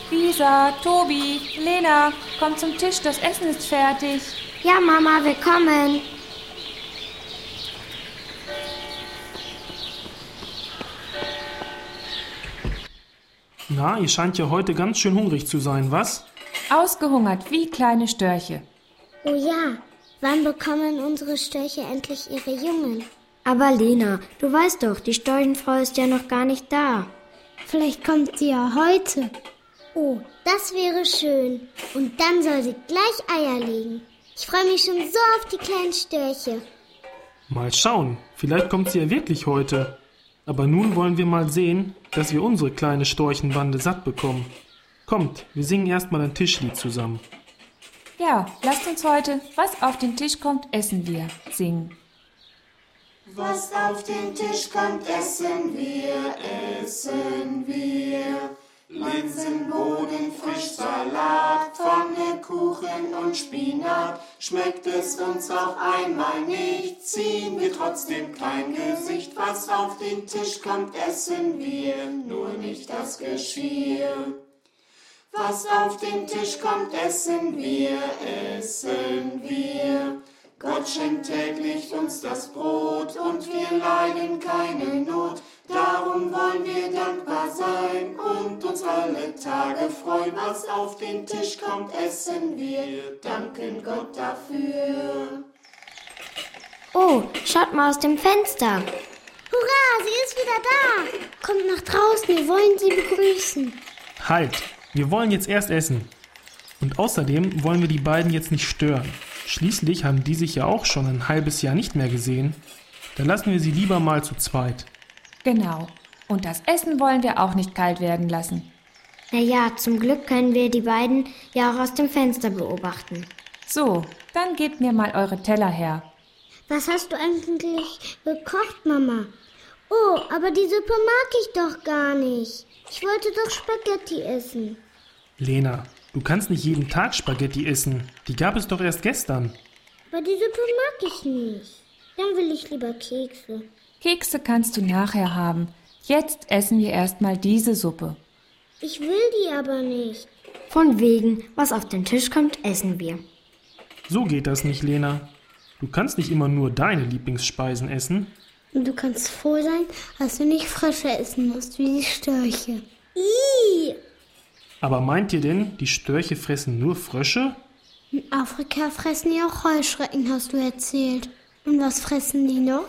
Lisa, Tobi, Lena, kommt zum Tisch, das Essen ist fertig. Ja, Mama, wir kommen. Na, ihr scheint ja heute ganz schön hungrig zu sein, was? Ausgehungert wie kleine Störche. Oh ja, wann bekommen unsere Störche endlich ihre Jungen? Aber Lena, du weißt doch, die Storchenfrau ist ja noch gar nicht da. Vielleicht kommt sie ja heute. Oh, das wäre schön. Und dann soll sie gleich Eier legen. Ich freue mich schon so auf die kleinen Störche. Mal schauen, vielleicht kommt sie ja wirklich heute. Aber nun wollen wir mal sehen, dass wir unsere kleine Storchenbande satt bekommen. Kommt, wir singen erstmal ein Tischlied zusammen. Ja, lasst uns heute, was auf den Tisch kommt, essen wir, singen. Was auf den Tisch kommt, essen wir, essen wir. Linsenboden, Frischsalat, Pfannekuchen und Spinat. Schmeckt es uns auch einmal nicht, ziehen wir trotzdem kein Gesicht. Was auf den Tisch kommt, essen wir, nur nicht das Geschirr. Was auf den Tisch kommt, essen wir, essen wir. Gott schenkt täglich uns das Brot und wir leiden keine Not. Darum wollen wir dankbar sein und uns alle Tage freuen. Was auf den Tisch kommt, essen wir, danken Gott dafür. Oh, schaut mal aus dem Fenster. Hurra, sie ist wieder da. Kommt nach draußen, wir wollen sie begrüßen. Halt, wir wollen jetzt erst essen. Und außerdem wollen wir die beiden jetzt nicht stören. Schließlich haben die sich ja auch schon ein halbes Jahr nicht mehr gesehen. Dann lassen wir sie lieber mal zu zweit. Genau. Und das Essen wollen wir auch nicht kalt werden lassen. Naja, zum Glück können wir die beiden ja auch aus dem Fenster beobachten. So, dann gebt mir mal eure Teller her. Was hast du eigentlich gekocht, Mama? Oh, aber die Suppe mag ich doch gar nicht. Ich wollte doch Spaghetti essen. Lena, du kannst nicht jeden Tag Spaghetti essen. Die gab es doch erst gestern. Aber die Suppe mag ich nicht. Dann will ich lieber Kekse. Kekse kannst du nachher haben. Jetzt essen wir erstmal diese Suppe. Ich will die aber nicht. Von wegen, was auf den Tisch kommt, essen wir. So geht das nicht, Lena. Du kannst nicht immer nur deine Lieblingsspeisen essen. Und du kannst froh sein, dass du nicht Frösche essen musst, wie die Störche. Ih! Aber meint ihr denn, die Störche fressen nur Frösche? In Afrika fressen die auch Heuschrecken, hast du erzählt. Und was fressen die noch?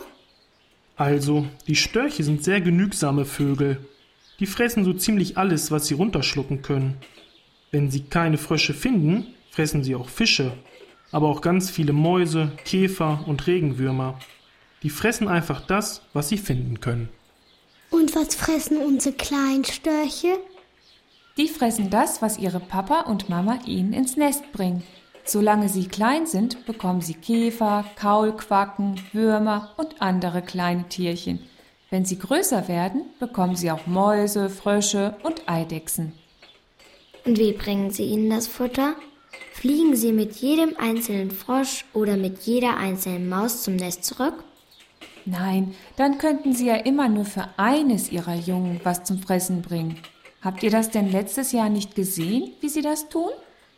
Also, die Störche sind sehr genügsame Vögel. Die fressen so ziemlich alles, was sie runterschlucken können. Wenn sie keine Frösche finden, fressen sie auch Fische, aber auch ganz viele Mäuse, Käfer und Regenwürmer. Die fressen einfach das, was sie finden können. Und was fressen unsere kleinen Störche? Die fressen das, was ihre Papa und Mama ihnen ins Nest bringen. Solange sie klein sind, bekommen sie Käfer, Kaulquacken, Würmer und andere kleine Tierchen. Wenn sie größer werden, bekommen sie auch Mäuse, Frösche und Eidechsen. Und wie bringen sie ihnen das Futter? Fliegen sie mit jedem einzelnen Frosch oder mit jeder einzelnen Maus zum Nest zurück? Nein, dann könnten sie ja immer nur für eines ihrer Jungen was zum Fressen bringen. Habt ihr das denn letztes Jahr nicht gesehen, wie sie das tun?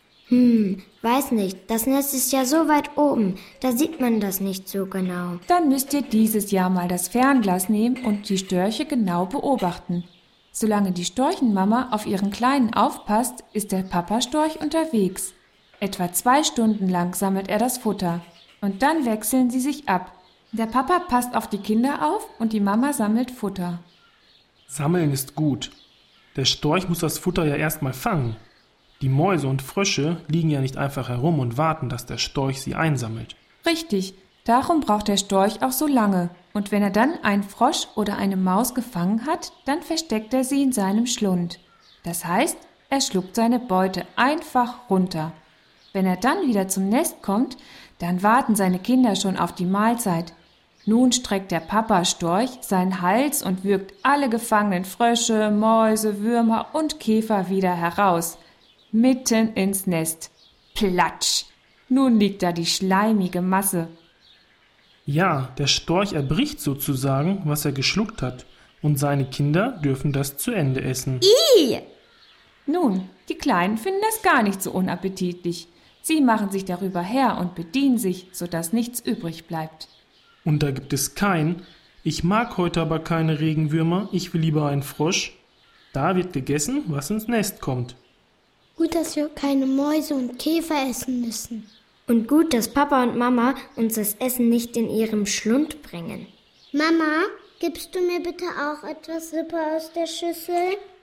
Weiß nicht. Das Nest ist ja so weit oben, da sieht man das nicht so genau. Dann müsst ihr dieses Jahr mal das Fernglas nehmen und die Störche genau beobachten. Solange die Storchenmama auf ihren Kleinen aufpasst, ist der Papa-Storch unterwegs. Etwa 2 Stunden lang sammelt er das Futter. Und dann wechseln sie sich ab. Der Papa passt auf die Kinder auf und die Mama sammelt Futter. Sammeln ist gut. Der Storch muss das Futter ja erstmal fangen. Die Mäuse und Frösche liegen ja nicht einfach herum und warten, dass der Storch sie einsammelt. Richtig, darum braucht der Storch auch so lange. Und wenn er dann einen Frosch oder eine Maus gefangen hat, dann versteckt er sie in seinem Schlund. Das heißt, er schluckt seine Beute einfach runter. Wenn er dann wieder zum Nest kommt, dann warten seine Kinder schon auf die Mahlzeit. Nun streckt der Papa-Storch seinen Hals und würgt alle gefangenen Frösche, Mäuse, Würmer und Käfer wieder heraus. Mitten ins Nest. Platsch! Nun liegt da die schleimige Masse. Ja, der Storch erbricht sozusagen, was er geschluckt hat. Und seine Kinder dürfen das zu Ende essen. Ih! Nun, die Kleinen finden das gar nicht so unappetitlich. Sie machen sich darüber her und bedienen sich, sodass nichts übrig bleibt. Und da gibt es keinen. Ich mag heute aber keine Regenwürmer, ich will lieber einen Frosch. Da wird gegessen, was ins Nest kommt. Gut, dass wir keine Mäuse und Käfer essen müssen. Und gut, dass Papa und Mama uns das Essen nicht in ihrem Schlund bringen. Mama, gibst du mir bitte auch etwas Suppe aus der Schüssel?